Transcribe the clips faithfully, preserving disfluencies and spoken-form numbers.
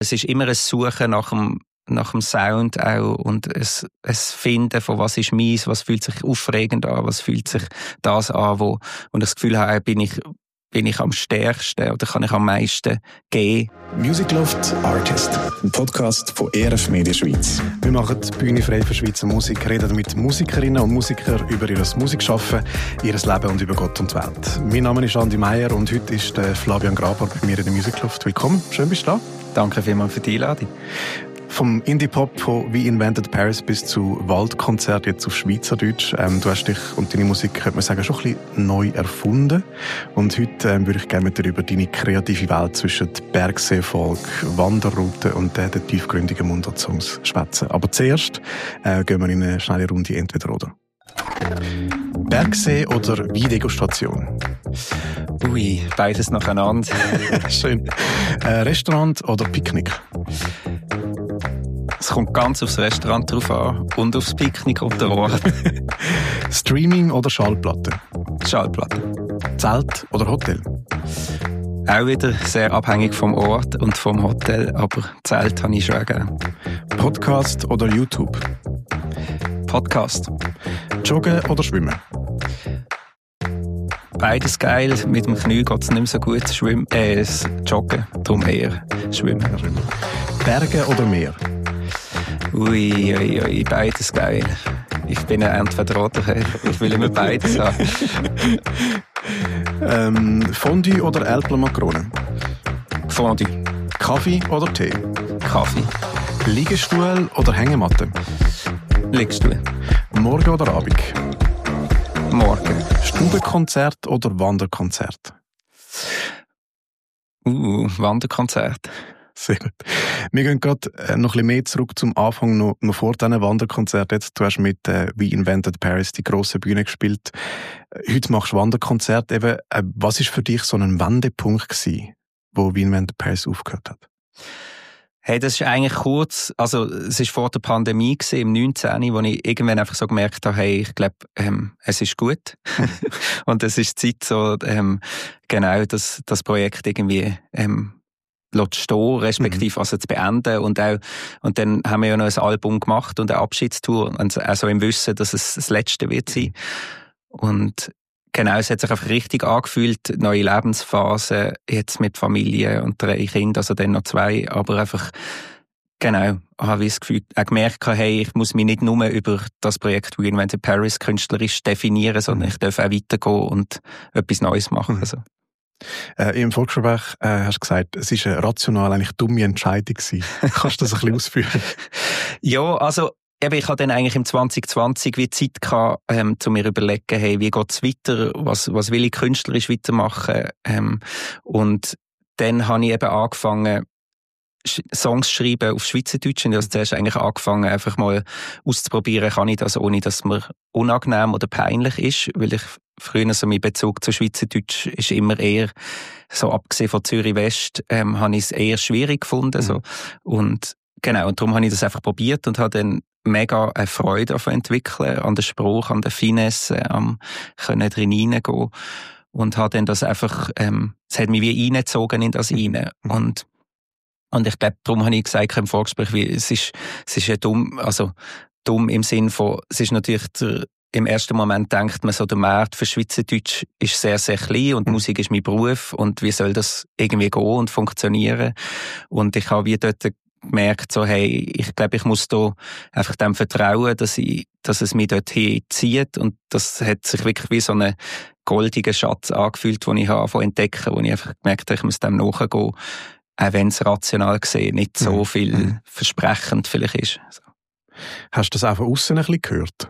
Es ist immer ein Suchen nach dem, nach dem Sound auch und ein, ein Finden von was ist meins, was fühlt sich aufregend an, was fühlt sich das an, wo und das Gefühl habe, bin ich, bin ich am stärksten oder kann ich am meisten geben. Music Loft Artist, ein Podcast von E R F Media Schweiz. Wir machen die Bühne frei für Schweizer Musik, reden mit Musikerinnen und Musikern über ihr Musikschaffen, ihr Leben und über Gott und die Welt. Mein Name ist Andi Meier und heute ist der Flavian Graber bei mir in der Music Loft. Willkommen, schön bist du da. Danke vielmals für die Einladung. Vom Indie-Pop von We Invented Paris bis zu Waldkonzert jetzt auf Schweizerdeutsch. Ähm, du hast dich und deine Musik, könnte man sagen, schon ein bisschen neu erfunden. Und heute ähm, würde ich gerne mit dir über deine kreative Welt zwischen Bergsee-Folk, Wanderrouten und äh, den tiefgründigen Mundart-Songs schwätzen. Aber zuerst äh, gehen wir in eine schnelle Runde Entweder-Oder. Bergsee oder Weindegustation? Ui, beides nacheinander. Schön. Äh, Restaurant oder Picknick? Es kommt ganz aufs Restaurant drauf an und aufs Picknick und den Ort. Streaming oder Schallplatte? Schallplatte. Zelt oder Hotel? Auch wieder sehr abhängig vom Ort und vom Hotel, aber Zelt habe ich schon gerne. Podcast oder YouTube? Podcast. Joggen oder Schwimmen? Beides geil. Mit dem Knie geht es nicht mehr so gut. Schwimmen, äh, Joggen, darum eher Schwimmen. Berge oder Meer? Ui, ui, ui, beides geil. Ich bin ein Entweder-Oder. Ich will immer beides haben. ähm, Fondue oder Älpler Makrone? Fondue. Kaffee oder Tee? Kaffee. Liegestuhl oder Hängematte? Liegestuhl. Morgen oder Abend? Morgen. Stubenkonzert oder Wanderkonzert? Uh, Wanderkonzert. Sehr gut. Wir gehen gerade noch ein bisschen mehr zurück zum Anfang, noch, noch vor diesem Wanderkonzert. Jetzt, du hast mit äh, We Invented Paris die grosse Bühne gespielt. Heute machst du Wanderkonzert. Eben, äh, was war für dich so ein Wendepunkt gewesen, wo We Invented Paris aufgehört hat? Hey, das ist eigentlich kurz, also es war vor der Pandemie gewesen, im neunzehn, wo ich irgendwann einfach so gemerkt habe, hey, ich glaube, ähm, es ist gut. Und es ist Zeit, so ähm, genau das, das Projekt irgendwie ähm, stehen, respektive also zu beenden. Und, auch, und dann haben wir ja noch ein Album gemacht und eine Abschiedstour, also im Wissen, dass es das Letzte wird sein. Und genau, es hat sich einfach richtig angefühlt, neue Lebensphase, jetzt mit Familie und drei Kindern, also dann noch zwei, aber einfach, genau, habe ich das Gefühl, auch gemerkt, hey, ich muss mich nicht nur über das Projekt We Invented Paris künstlerisch definieren, sondern ich darf auch weitergehen und etwas Neues machen. Also. Äh, Im Volksgespräch äh, hast du gesagt, es war eine rational eigentlich dumme Entscheidung gewesen. Kannst du das ein bisschen ausführen? Ja, also eben, ich hatte dann eigentlich im zwanzig zwanzig wie Zeit gehabt, ähm, zu mir überlegen, hey, wie geht's weiter, was, was will ich künstlerisch weitermachen, ähm, und dann habe ich eben angefangen, Songs zu schreiben auf Schweizerdeutsch, und also zuerst eigentlich angefangen, einfach mal auszuprobieren, kann ich das, ohne dass mir unangenehm oder peinlich ist, weil ich früher so mein Bezug zu Schweizerdeutsch ist immer eher, so abgesehen von Zürich West, ähm, habe ich es eher schwierig gefunden, mhm. so. Und genau, und darum habe ich das einfach probiert und habe dann mega eine Freude davon entwickeln, an der Spruch, an der Finesse, am können drin reingehen. Und habe dann das einfach, ähm, es hat mich wie reingezogen in das rein. Mhm. Und, und ich glaube, darum habe ich gesagt im Vorgespräch, wie, es ist, es ist ja dumm, also, dumm im Sinn von, es ist natürlich der, im ersten Moment denkt man so, der Markt für Schweizerdeutsch ist sehr, sehr klein und mhm. Musik ist mein Beruf und wie soll das irgendwie gehen und funktionieren? Und ich habe wie dort gemerkt, so, hey, ich glaube, ich muss da einfach dem vertrauen, dass ich, dass es mich dorthin zieht, und das hat sich wirklich wie so ein goldiger Schatz angefühlt, den ich habe von entdecken, wo ich einfach gemerkt habe, ich muss dem nachgehen, auch wenn es rational gesehen nicht so mhm. viel versprechend vielleicht ist. So. Hast du das auch von aussen ein bisschen gehört?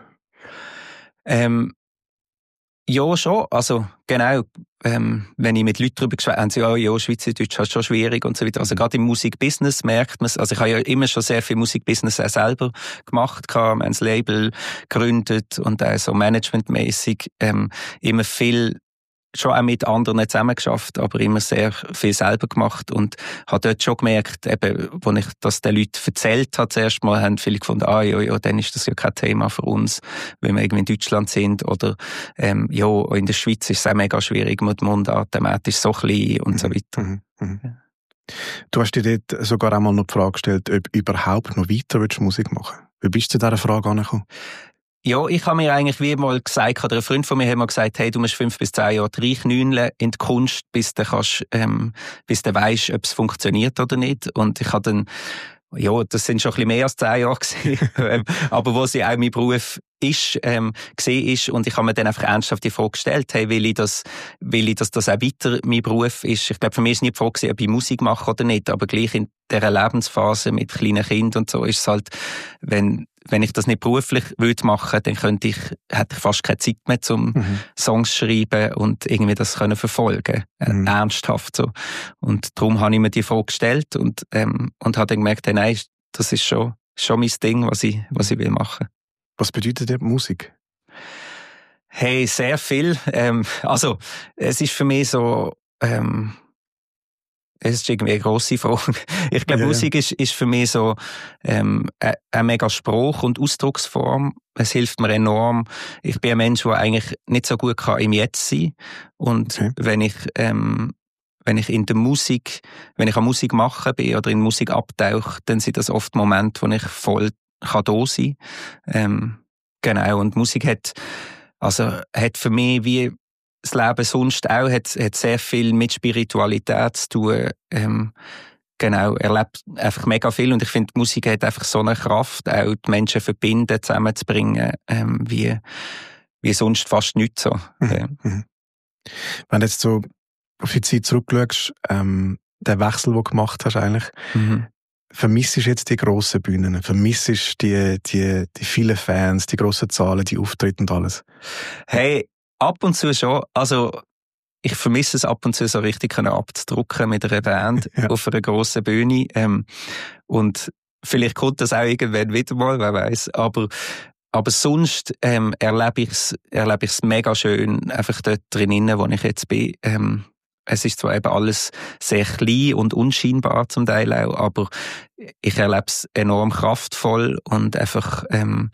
Ähm, ja, schon. Also, genau. Ähm, wenn ich mit Leuten darüber gesprochen habe, haben sie ja, ja, Schweizerdeutsch ist schon schwierig und so weiter. Also, gerade im Musikbusiness merkt man es. Also, ich habe ja immer schon sehr viel Musikbusiness auch selber gemacht. Wir haben ein Label gegründet und auch so managementmäßig, ähm, immer viel, schon auch mit anderen zusammengeschafft, aber immer sehr viel selber gemacht und habe dort schon gemerkt, eben, als ich das den Leuten erzählt habe, zuerst mal, haben viele gefunden, ah, ja, ja, dann ist das ja kein Thema für uns, wenn wir irgendwie in Deutschland sind, oder, ähm, ja, in der Schweiz ist es auch mega schwierig, mit Mundart, thematisch so klein und mhm. so weiter. Mhm. Mhm. Ja. Du hast dir dort sogar einmal noch die Frage gestellt, ob du überhaupt noch weiter Musik machen willst. Wie bist du zu dieser Frage angekommen? Ja, ich habe mir eigentlich wie mal gesagt, oder ein Freund von mir hat mir gesagt, hey, du musst fünf bis zehn Jahre reinknüllen in die Kunst, bis du kannst, ähm, bis du weisst, ob es funktioniert oder nicht. Und ich habe dann, ja, das sind schon ein bisschen mehr als zehn Jahre gewesen, aber wo sie auch mein Beruf ist, ähm, gesehen ist, und ich habe mir dann einfach ernsthaft die Frage gestellt, hey, will ich das, will ich, dass das auch weiter mein Beruf ist? Ich glaube, für mich ist nicht die Frage gewesen, ob ich Musik mache oder nicht, aber gleich in dieser Lebensphase mit kleinen Kindern und so ist es halt, wenn, wenn ich das nicht beruflich würde machen, dann könnte ich, hätte ich fast keine Zeit mehr zum mhm. Songs schreiben und irgendwie das können verfolgen, mhm. äh, ernsthaft so. Und darum habe ich mir die Frage gestellt und, ähm, und habe dann gemerkt, hey, nein, das ist schon, schon mein Ding, was ich, was ich will machen. Was bedeutet dir Musik? Hey, sehr viel. Ähm, also, es ist für mich so, ähm, es ist irgendwie eine grosse Frage. Ich glaube, ja, Musik ja. Ist, ist für mich so ähm, eine, eine mega Spruch- und Ausdrucksform. Es hilft mir enorm. Ich bin ein Mensch, der eigentlich nicht so gut kann im Jetzt sein kann. Und okay. wenn ich ähm, wenn ich in der Musik, wenn ich an Musik machen bin oder in Musik abtauche, dann sind das oft Momente, wo ich voll kann da sein. Ähm, genau. Und Musik hat, also, hat für mich wie das Leben sonst auch, hat, hat sehr viel mit Spiritualität zu tun. Ähm, genau. Erlebt einfach mega viel. Und ich finde, Musik hat einfach so eine Kraft, auch die Menschen verbinden, zusammenzubringen, ähm, wie, wie sonst fast nichts so. Mhm. Mhm. Wenn du jetzt so auf die Zeit zurückschaust, ähm, den Wechsel, den du gemacht hast eigentlich, mhm. vermisst du jetzt die grossen Bühnen? Vermisst du die, die, die vielen Fans, die grossen Zahlen, die Auftritte und alles? Hey, ab und zu schon. Also, ich vermisse es ab und zu so richtig abzudrucken mit einer Band ja. auf einer grossen Bühne. Ähm, und vielleicht kommt das auch irgendwann wieder mal, wer weiß. Aber, aber sonst ähm, erlebe ich es erlebe ich's mega schön, einfach dort drinnen, wo ich jetzt bin. Ähm, Es ist zwar eben alles sehr klein und unscheinbar zum Teil auch, aber ich erlebe es enorm kraftvoll und einfach, ähm,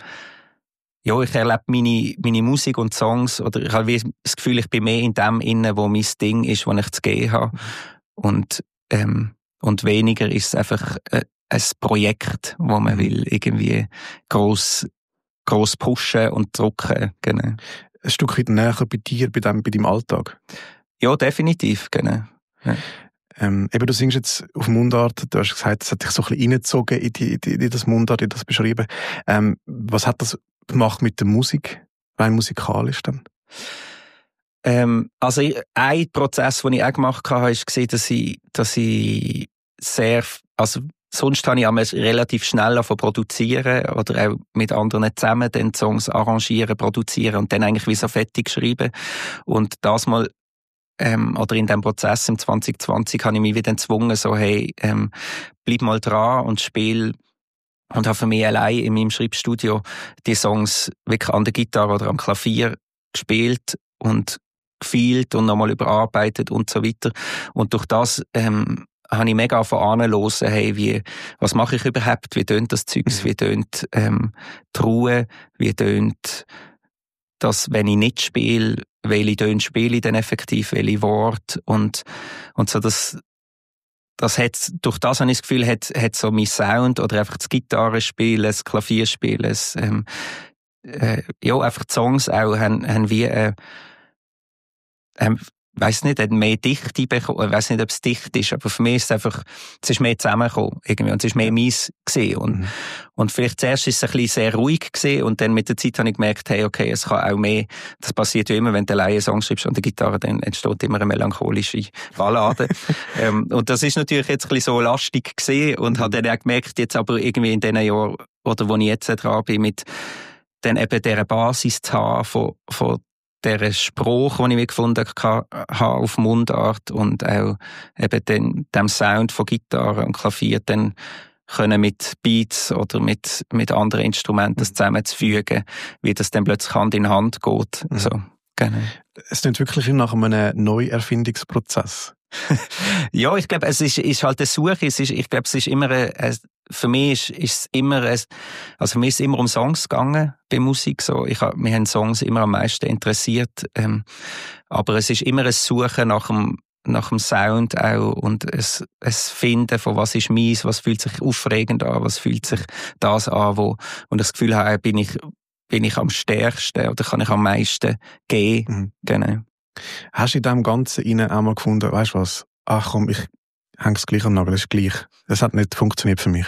ja, ich erlebe meine, meine Musik und Songs, oder ich habe das Gefühl, ich bin mehr in dem inne, wo mein Ding ist, wo ich zu gehen habe. Und, ähm, und weniger ist es einfach äh, ein Projekt, wo man will irgendwie gross, gross pushen und drücken, genau. Ein Stück weit näher bei dir, bei deinem, bei deinem Alltag? Ja, definitiv, genau. Ja. Ähm, eben, du singst jetzt auf Mundart, du hast gesagt, es hat dich so ein bisschen reingezogen in, die, in, in das Mundart, in das beschrieben. Ähm, was hat das gemacht mit der Musik, rein musikalisch dann? Ähm, also ich, ein Prozess, den ich auch gemacht habe, ist gesehen, dass ich, dass ich sehr, also sonst habe ich einmal relativ schnell von produzieren oder auch mit anderen zusammen den Songs arrangieren, produzieren und dann eigentlich wie so fertig schreiben. Und das mal Ähm, oder in diesem Prozess im zwanzig zwanzig habe ich mich wieder gezwungen, so, hey, ähm, bleib mal dran und spiel. Und habe für mich allein in meinem Schreibstudio die Songs wirklich an der Gitarre oder am Klavier gespielt und gefühlt und nochmal überarbeitet und so weiter. Und durch das ähm, habe ich mega angefangen zu hören, hey, wie, was mache ich überhaupt? Wie tönt das Zeugs? Wie tönt ähm, die Ruhe? Wie tönt das, wenn ich nicht spiele, welche Töne spiele ich denn effektiv, welche Worte und, und so das, das hat, durch das habe ich das Gefühl, hat, hat so mein Sound oder einfach das Gitarrespielen, das Klavierspielen, das, ähm, äh, ja, einfach die Songs auch haben, haben wie, äh, ähm, ich weiss nicht, hat mehr Dichte bekommen. Ich weiss nicht, ob es dicht ist, aber für mich ist es einfach, es ist mehr zusammengekommen, irgendwie. Und es ist mehr meins gewesen. Und, mhm. und vielleicht zuerst ist es ein bisschen sehr ruhig gewesen. Und dann mit der Zeit habe ich gemerkt, hey, okay, es kann auch mehr, das passiert ja immer, wenn du alleine einen Song schreibst an der Gitarre, dann entsteht immer eine melancholische Ballade. ähm, und das ist natürlich jetzt ein bisschen so lastig gewesen. Und mhm. habe dann auch gemerkt, jetzt aber irgendwie in diesen Jahren, oder wo ich jetzt dran bin, mit dann eben dieser Basis zu haben von, von der Spruch, den ich gefunden habe auf Mundart und auch eben den, dem Sound von Gitarre und Klavier dann können mit Beats oder mit, mit anderen Instrumenten das zusammenzufügen, wie das dann plötzlich Hand in Hand geht. Mhm. So, genau. Es klingt wirklich nach einem Neuerfindungsprozess. Ja, ich glaube, es ist, ist halt eine Suche. Es ist, ich glaube, es ist immer, eine, für mich ist, ist es immer, eine, also für mich ist es immer um Songs gegangen bei Musik. So, ich hab, mich haben Songs immer am meisten interessiert. Ähm, aber es ist immer ein Suchen nach dem, nach dem Sound auch und es, es Finden von was ist meins, was fühlt sich aufregend an, was fühlt sich das an, wo, und das Gefühl habe, bin ich, bin ich am stärksten oder kann ich am meisten geben. Mhm. Genau. Hast du in dem Ganzen rein auch mal gefunden, weißt du was, ach komm, ich hänge es gleich am Nagel, das ist gleich. Das hat nicht funktioniert für mich.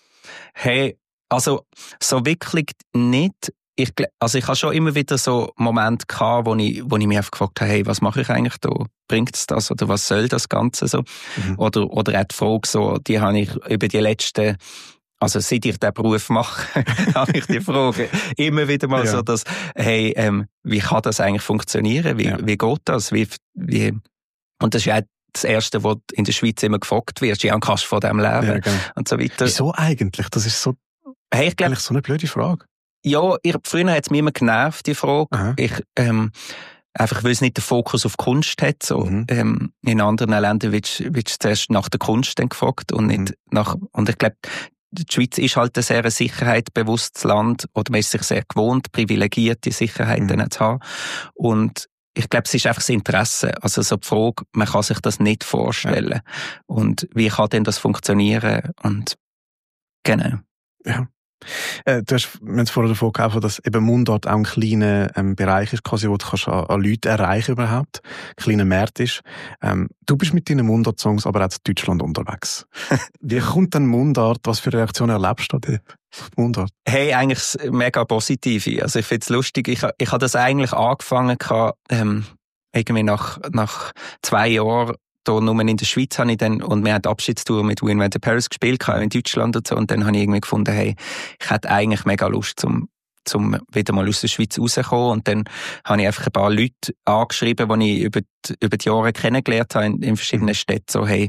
Hey, also so wirklich nicht. Ich, also ich habe schon immer wieder so Momente gehabt, wo ich, wo ich mich einfach gefragt habe, hey, was mache ich eigentlich da? Bringt es das oder was soll das Ganze so? Mhm. Oder, oder auch die Frage so, die habe ich über die letzten, also seit ich diesen Beruf mache, habe ich die Frage immer wieder mal ja. so, dass, hey, ähm, wie kann das eigentlich funktionieren? Wie, ja. wie geht das? Wie, wie, und das ist ja das Erste, was in der Schweiz immer gefragt wird, ja, kannst du von dem leben? Ja, genau. Und so weiter. Wieso eigentlich? Das ist so, hey, ich glaub, eigentlich so eine blöde Frage. Ja, ich, früher hat es mich immer genervt, die Frage. Aha. Ich, ähm, einfach, weil es nicht den Fokus auf Kunst hat. So, mhm. ähm, in anderen Ländern wird es zuerst nach der Kunst dann gefragt und nicht mhm. nach, und ich glaube, die Schweiz ist halt ein sehr sicherheitsbewusstes Land, oder man ist sich sehr gewohnt, privilegierte Sicherheiten mhm. zu haben. Und ich glaube, es ist einfach das Interesse. Also so die Frage, man kann sich das nicht vorstellen. Ja. Und wie kann denn das funktionieren? Und, genau. Ja. Äh, du hast, wir haben es vorher davon gehabt, dass eben Mundart auch ein kleiner ähm, Bereich ist, quasi, wo du kannst an, an Leute erreichen überhaupt, ein kleiner Markt ist. Ähm, du bist mit deinen Mundart-Songs aber auch in Deutschland unterwegs. Wie kommt denn Mundart? Was für Reaktionen erlebst du da Mundart? Hey, eigentlich mega positive. Also ich finde es lustig. Ich, ich habe das eigentlich angefangen, ähm, irgendwie nach, nach zwei Jahren da nur in der Schweiz habe ich dann, und wir haben die Abschiedstour mit We Invented Paris gespielt, auch in Deutschland und so, und dann habe ich irgendwie gefunden, hey, ich hätte eigentlich mega Lust, zum, zum wieder mal aus der Schweiz rauszukommen, und dann habe ich einfach ein paar Leute angeschrieben, die ich über die, über die Jahre kennengelernt habe in, in verschiedenen Städten, so, hey,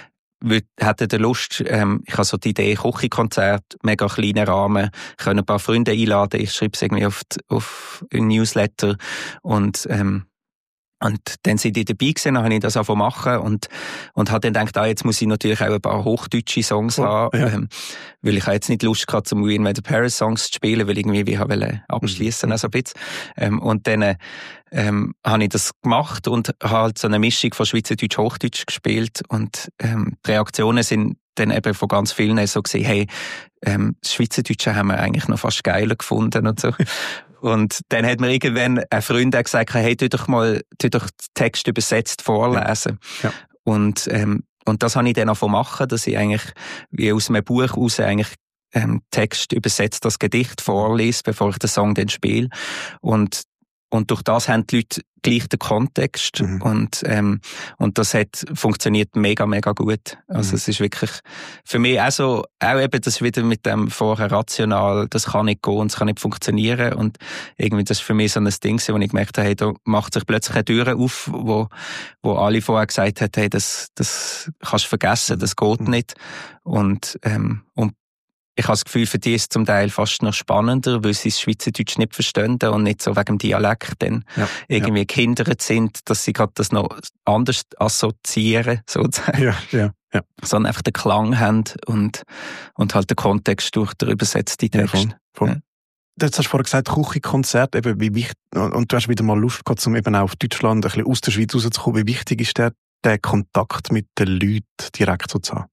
hätte ihr Lust, ähm, ich habe so die Idee, Küchenkonzert, mega kleiner Rahmen, ich kann ein paar Freunde einladen, ich schreibe es irgendwie auf, die, auf ein Newsletter, und, ähm, Und dann sind die dabei gewesen, dann habe ich das angefangen machen und, und habe dann gedacht, ah, jetzt muss ich natürlich auch ein paar hochdeutsche Songs oh, haben, ja. ähm, weil ich habe jetzt nicht Lust gehabt, zum We Invented Paris Songs zu spielen, weil irgendwie ich wollte abschließen, mhm. also ein bisschen. Ähm, und dann ähm, habe ich das gemacht und habe halt so eine Mischung von Schweizerdeutsch, Hochdeutsch gespielt, und ähm, die Reaktionen sind dann eben von ganz vielen so gesehen, hey, ähm, das Schweizerdeutsche haben wir eigentlich noch fast geiler gefunden und so. Und dann hat mir irgendwann ein Freund gesagt, hey, tu doch mal, tu doch den Text übersetzt vorlesen. Ja. Ja. Und, ähm, und das habe ich dann angefangen machen, dass ich eigentlich, wie aus einem Buch raus eigentlich, ähm, Text übersetzt, das Gedicht vorlese, bevor ich den Song dann spiele. Und, und durch das haben die Leute gleich den Kontext. Mhm. Und, ähm, und das hat funktioniert mega, mega gut. Also, mhm. es ist wirklich, für mich auch so, auch eben das wieder mit dem vorher rational, das kann nicht gehen, das kann nicht funktionieren. Und irgendwie, das ist für mich so ein Ding, wo ich gemerkt habe, hey, da macht sich plötzlich eine Tür auf, wo, wo alle vorher gesagt haben, hey, das, das kannst du vergessen, das geht mhm. nicht. Und, ähm, und ich habe das Gefühl, für die ist es zum Teil fast noch spannender, weil sie das Schweizerdeutsch nicht verstehen und nicht so wegen dem Dialekt dann ja, irgendwie ja. gehindert sind, dass sie gerade das noch anders assoziieren, sozusagen. Ja, ja, ja. Sondern einfach den Klang haben und, und halt den Kontext durch den übersetzten Text. Ja, voll, voll. Ja. Jetzt hast du vorhin gesagt, Küchenkonzert, eben wie wichtig, und du hast wieder mal Lust gehabt, um eben auch auf Deutschland ein bisschen aus der Schweiz rauszukommen. Wie wichtig ist der, der Kontakt mit den Leuten direkt so zu haben?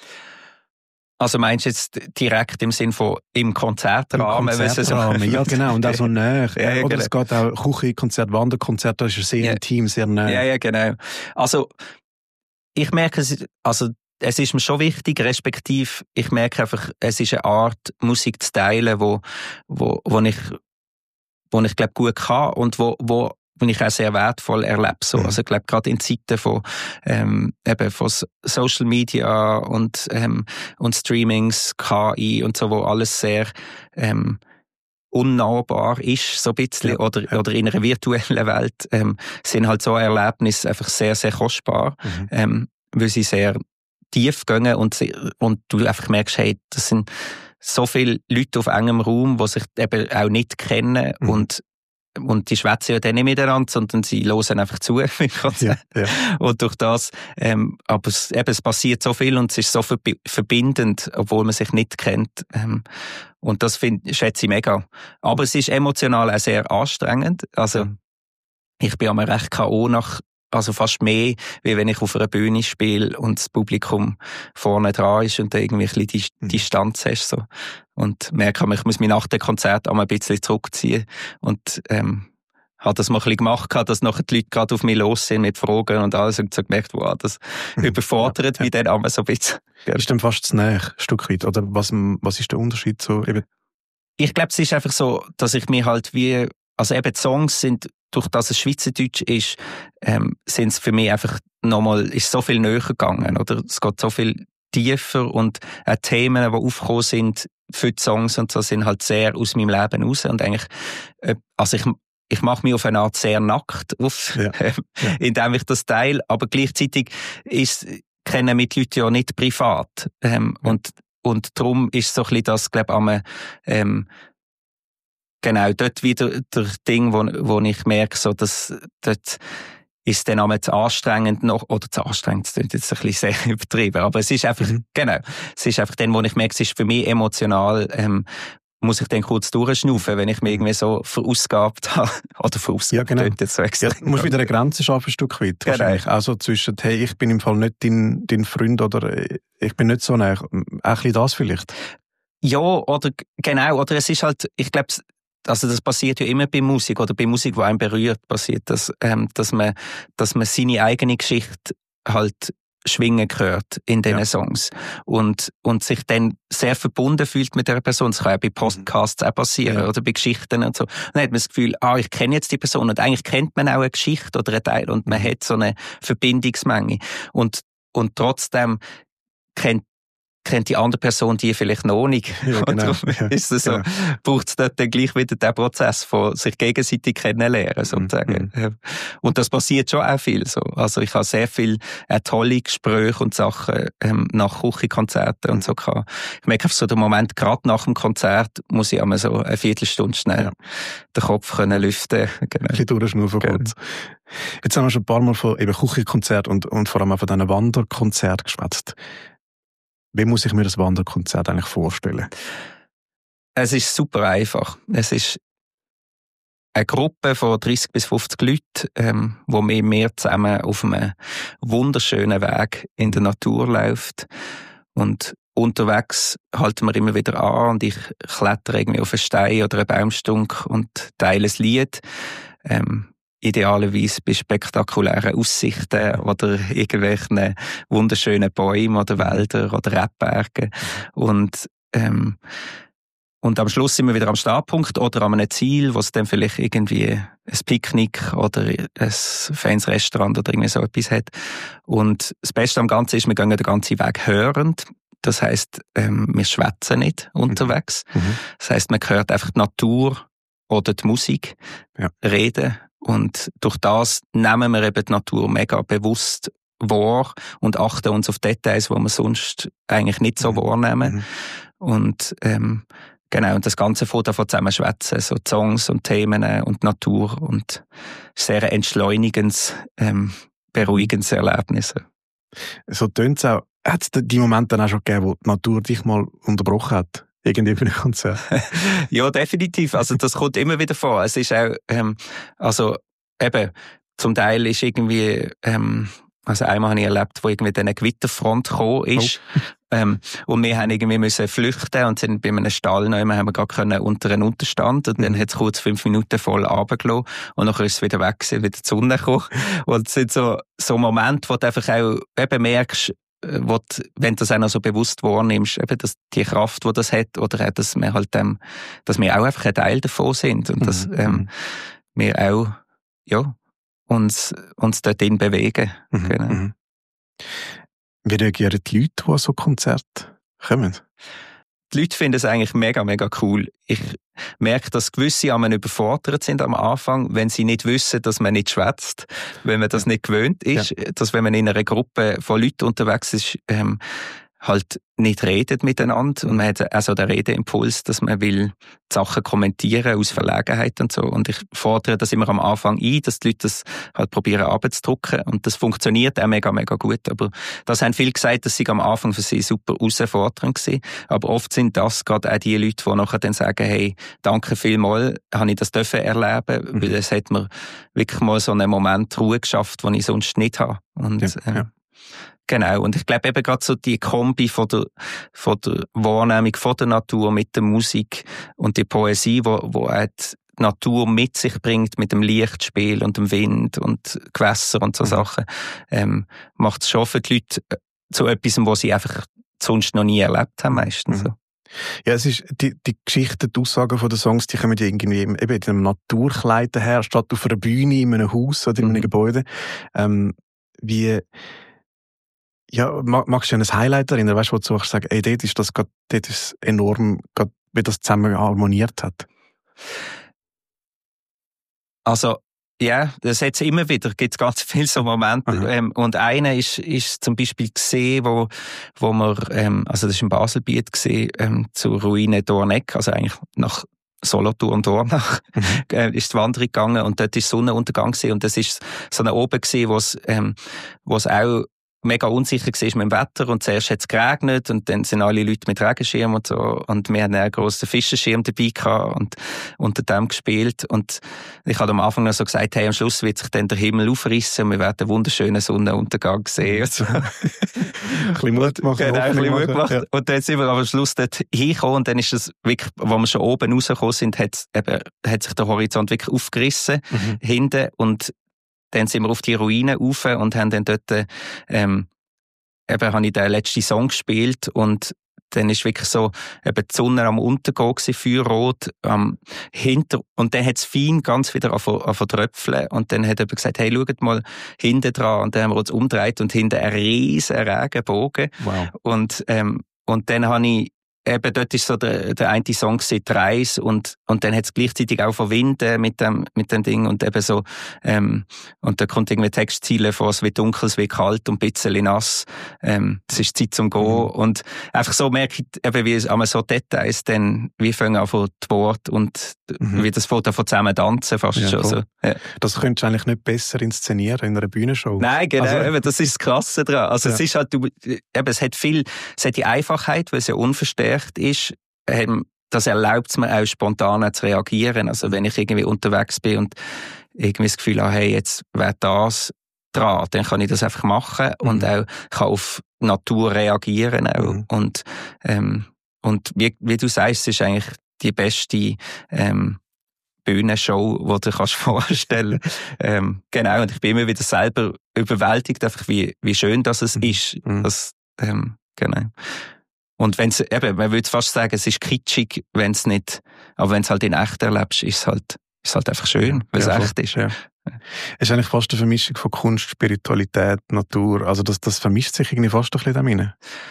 Also meinst du jetzt direkt im Sinn von im Konzertrahmen? Im Konzertrahmen, so ja genau, und auch so näher. Ja, ja, oder genau. Es geht auch Küchenkonzert, Wanderkonzert, da ist es sehr ja. intim, sehr näher. Ja, ja, genau. Also ich merke, es, also es ist mir schon wichtig, respektive ich merke einfach, es ist eine Art, Musik zu teilen, wo, wo, wo ich, wo ich glaube gut kann und wo, wo und ich auch sehr wertvoll erlebe. So. Mhm. Also ich glaube, gerade in Zeiten von, ähm, eben von Social Media und, ähm, und Streamings, K I und so, wo alles sehr ähm, unnahbar ist, so ein bisschen, ja. oder, ja. oder in einer virtuellen Welt, ähm, sind halt so Erlebnisse einfach sehr, sehr kostbar, mhm. ähm, weil sie sehr tief gehen und, und du einfach merkst, hey, das sind so viele Leute auf engem Raum, die sich eben auch nicht kennen mhm. und Und die schwätzen ja dann nicht miteinander, sondern sie hören einfach zu. Ja, ja. Und durch das, ähm, aber es, eben, es passiert so viel und es ist so verbi- verbindend, obwohl man sich nicht kennt. Ähm, und das find, schätze ich mega. Aber es ist emotional auch sehr anstrengend. Also, ich bin einmal recht K O nach, also fast mehr, wie wenn ich auf einer Bühne spiele und das Publikum vorne dran ist und da irgendwie ein bisschen die Distanz hast, so. Und merke, ich muss mich nach dem Konzert auch mal ein bisschen zurückziehen und, ähm, habe das mal ein bisschen gemacht, dass nachher die Leute gerade auf mich los sind mit Fragen und alles und so gemerkt, wow, das überfordert mich dann einmal so ein bisschen. Ist dann fast zu näher, ein Stück weit, oder was, was ist der Unterschied so eben? Ich glaube, es ist einfach so, dass ich mir halt wie, also eben die Songs sind, durch das es Schweizerdeutsch ist, ähm, sind es für mich einfach nochmal, ist so viel näher gegangen, oder? Es geht so viel tiefer und auch Themen, die aufgekommen sind für die Songs und so, sind halt sehr aus meinem Leben raus und eigentlich, äh, also ich, ich mache mich auf eine Art sehr nackt auf, ja. äh, ja. indem ich das teile, aber gleichzeitig ist, kennen mich die Leute ja nicht privat, ähm, ja. und, und darum ist so ein bisschen das, glaube ich, am, ähm, genau, dort wieder der Ding, wo, wo ich merke, so, dass, dort ist dann einmal zu anstrengend noch, oder zu anstrengend, das klingt jetzt ein bisschen sehr übertrieben, aber es ist einfach, mhm. genau, es ist einfach dann, wo ich merke, es ist für mich emotional, ähm, muss ich dann kurz durchschnaufen, wenn ich mich irgendwie so verausgabt habe. Oder verausgabt, ja, genau. Jetzt so extrem. Ja, du musst wieder eine Grenze schaffen, ein Stück weit. Genau. Also zwischen, hey, ich bin im Fall nicht dein, dein Freund oder ich bin nicht so nah. Auch ein bisschen das vielleicht. Ja, oder genau, oder es ist halt, ich glaube, also das passiert ja immer bei Musik, oder bei Musik, die einen berührt, passiert das, ähm, dass man, dass man seine eigene Geschichte halt schwingen gehört in diesen ja. Songs. Und, und sich dann sehr verbunden fühlt mit der Person. Das kann auch bei Podcasts auch passieren, ja. oder bei Geschichten und so. Dann hat man das Gefühl, ah, ich kenne jetzt die Person. Und eigentlich kennt man auch eine Geschichte oder einen Teil und man hat so eine Verbindungsmenge. Und, und trotzdem kennt kennt die andere Person die vielleicht noch nicht. Ja, genau. Ja, ist es so, genau. Braucht es dort dann gleich wieder den Prozess von sich gegenseitig kennenlernen, sozusagen. Mhm. Und das passiert schon auch viel so. Also ich habe sehr viel äh, tolle Gespräche und Sachen ähm, nach Küchenkonzerten und so gehabt. Ich merke auf so den Moment, gerade nach dem Konzert muss ich einmal so eine Viertelstunde schnell ja. den Kopf können lüften. Genau. Ein bisschen durchschnaufen genau. kurz. Jetzt haben wir schon ein paar Mal von eben Küchenkonzert und, und vor allem auch von diesen Wanderkonzerten geschwätzt. Wie muss ich mir das Wanderkonzert eigentlich vorstellen? Es ist super einfach. Es ist eine Gruppe von dreißig bis fünfzig Leuten, ähm, wo wir mehr zusammen auf einem wunderschönen Weg in der Natur läuft. Und unterwegs halten wir immer wieder an und ich klettere irgendwie auf einen Stein oder einen Baumstunk und teile ein Lied. Ähm, Idealerweise bei spektakulären Aussichten oder irgendwelchen wunderschönen Bäumen oder Wäldern oder Rebbergen. Und, ähm, und am Schluss sind wir wieder am Startpunkt oder an einem Ziel, wo es dann vielleicht irgendwie ein Picknick oder ein feines Restaurant oder irgendwie so etwas hat. Und das Beste am Ganzen ist, wir gehen den ganzen Weg hörend. Das heisst, ähm, wir schwätzen nicht unterwegs. Mhm. Das heisst, man hört einfach die Natur oder die Musik ja. reden. Und durch das nehmen wir eben die Natur mega bewusst wahr und achten uns auf Details, die wir sonst eigentlich nicht so mhm. wahrnehmen. Mhm. Und ähm, genau, und das Ganze von davon zusammen schwätzen, so Songs und Themen und Natur und sehr entschleunigendes, ähm, beruhigendes Erlebnis. So tönt es auch. Hat es die Momente dann auch schon gegeben, wo die Natur dich mal unterbrochen hat? Irgendwie für ein Konzert? Ja, definitiv. Also das kommt immer wieder vor. Es ist auch, ähm, also eben, zum Teil ist irgendwie, ähm, also einmal habe ich erlebt, wo irgendwie eine Gewitterfront gekommen ist. Oh. ähm, und wir haben irgendwie müssen flüchten und sind bei einem Stall noch immer, haben wir gar können unter einen Unterstand und mhm. dann hat es kurz fünf Minuten voll runtergelassen und dann ist es wieder weg, wieder die Sonne gekommen. Und es sind so, so Momente, wo du einfach auch eben merkst, wo du, wenn du das auch noch so bewusst wahrnimmst, eben, dass die Kraft, die das hat, oder auch, dass wir halt, ähm, dass wir auch einfach ein Teil davon sind und mhm. dass ähm, wir auch, ja, uns, uns dorthin bewegen. Mhm. Genau. Mhm. Wie reagieren die Leute, die an so Konzerte kommen? Die Leute finden es eigentlich mega, mega cool. Ich merke, dass gewisse einmal überfordert sind am Anfang, wenn sie nicht wissen, dass man nicht schwätzt, wenn man das nicht gewöhnt ist, ja. dass wenn man in einer Gruppe von Leuten unterwegs ist, ähm, halt nicht redet miteinander und man hat also den Redeimpuls, dass man will die Sachen kommentieren aus Verlegenheit und so. Und ich fordere das immer am Anfang ein, dass die Leute das halt probieren abzudrücken und das funktioniert auch mega, mega gut. Aber das haben viele gesagt, das sei am Anfang für sie super herausfordernd gewesen. Aber oft sind das gerade auch die Leute, die nachher dann sagen, hey, danke vielmals, habe ich das dürfen erleben, mhm. weil es hat mir wirklich mal so einen Moment Ruhe geschafft, den ich sonst nicht habe. Und, ja, äh, ja. Genau, und ich glaube eben gerade so die Kombi von der, von der Wahrnehmung von der Natur mit der Musik und die Poesie, wo, wo auch die Natur mit sich bringt, mit dem Lichtspiel und dem Wind und Gewässer und so mhm. Sachen, ähm, macht es schon für die Leute zu etwas, was sie einfach sonst noch nie erlebt haben, meistens. Mhm. Ja, es ist, die, die Geschichten, die Aussagen von den Songs, die kommen ja irgendwie eben in einem Naturkleid daher, statt auf einer Bühne, in einem Haus oder in einem mhm. Gebäude. Ähm, wie, ja, magst du an ein Highlight erinnern, weißt du, wo du sagst, ey, dort ist das grad, dort ist enorm, grad, wie das zusammen harmoniert hat? Also, ja, das hat es immer wieder, gibt ganz viele so Momente. Ähm, und einer ist, ist zum Beispiel gesehen, wo, wo wir, ähm, also das ist in Baselbiet gesehen, ähm, zur Ruine Dorneck, also eigentlich nach Solothurn und Dornach, mhm. äh, ist die Wanderung gegangen und dort ist Sonnenuntergang gewesen und das ist so eine oben gewesen, wo es, ähm, wo es auch mega unsicher war mit dem Wetter und zuerst hat es geregnet und dann sind alle Leute mit Regenschirm und so und wir hatten einen grossen Fischerschirm dabei gehabt und unter dem gespielt und ich habe am Anfang noch so gesagt, hey, am Schluss wird sich dann der Himmel aufrissen und wir werden einen wunderschönen Sonnenuntergang sehen. Und so. ein bisschen Mut gemacht. Genau, ein bisschen Mut gemacht. Ja. Und dann sind wir aber am Schluss dort hingekommen und dann ist es wirklich, wo wir schon oben rausgekommen sind, hat, eben, hat sich der Horizont wirklich aufgerissen mhm. hinten und dann sind wir auf die Ruine rauf und haben dann dort, ähm, eben habe ich den letzten Song gespielt und dann ist wirklich so, eben die Sonne am Untergehen gewesen, feuerrot, ähm, hinter, und dann hat es fein ganz wieder angefangen tröpfeln und dann hat er gesagt, hey, schaut mal hinten dran und dann haben wir uns umgedreht und hinten ein riesen Regenbogen. Wow. Und, ähm, und dann habe ich eben dort ist so der, der eine Song gewesen, die Reise und, und dann hat es gleichzeitig auch von Wind äh, mit dem, mit dem Ding und eben so, ähm, und da kommt irgendwie Textziele vor, es wird dunkel, es wird kalt und ein bisschen nass, ähm, es ist Zeit zum Gehen mhm. und einfach so merke ich eben, wie es einmal so Details dann, wie fangen an von die Worte und mhm. wie das Foto von zusammen tanzen fast ja, schon cool. so. Ja. Das könntest du eigentlich nicht besser inszenieren in einer Bühnenshow. Nein, genau, also, eben, das ist das Krasse dran. Also ja. es ist halt, du, eben, es hat viel, es hat die Einfachheit, weil es ja unverstärkt ist, das erlaubt es mir auch spontan zu reagieren. Also wenn ich irgendwie unterwegs bin und irgendwie das Gefühl habe, hey, jetzt wäre das dran, dann kann ich das einfach machen mhm. und auch kann auf die Natur reagieren auch. Mhm. Und, ähm, und wie, wie du sagst, es ist eigentlich die beste ähm, Bühnenshow, die du dir kannst vorstellen kannst. ähm, genau, und ich bin immer wieder selber überwältigt, einfach wie, wie schön das es mhm. ist. Mhm. Das, ähm, genau. Und wenn's, eben, man würde fast sagen, es ist kitschig, wenn es nicht, aber wenn es halt in echt erlebst, ist es halt, ist es halt einfach schön, weil es ja, echt ist. Ja. Es ist eigentlich fast eine Vermischung von Kunst, Spiritualität, Natur, also das, das vermischt sich irgendwie fast ein bisschen da rein.